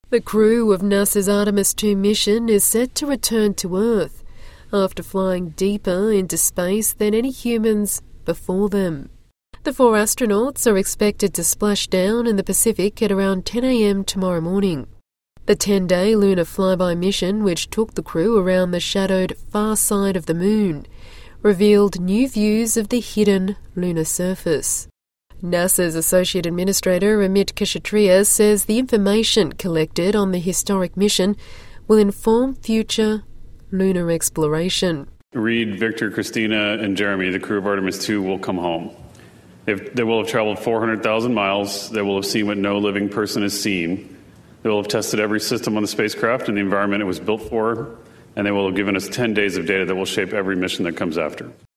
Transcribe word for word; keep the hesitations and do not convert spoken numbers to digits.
The crew of NASA's Artemis two mission is set to return to Earth after flying deeper into space than any humans before them. The four astronauts are expected to splash down in the Pacific at around ten a.m. tomorrow morning. The ten-day lunar flyby mission, which took the crew around the shadowed far side of the Moon, revealed new views of the hidden lunar surface. NASA's Associate Administrator Amit Kshatriya says the information collected on the historic mission will inform future lunar exploration. Reed, Victor, Christina, and Jeremy, the crew of Artemis two, will come home. They've, they will have traveled four hundred thousand miles. They will have seen what no living person has seen. They will have tested every system on the spacecraft and the environment it was built for, and they will have given us ten days of data that will shape every mission that comes after.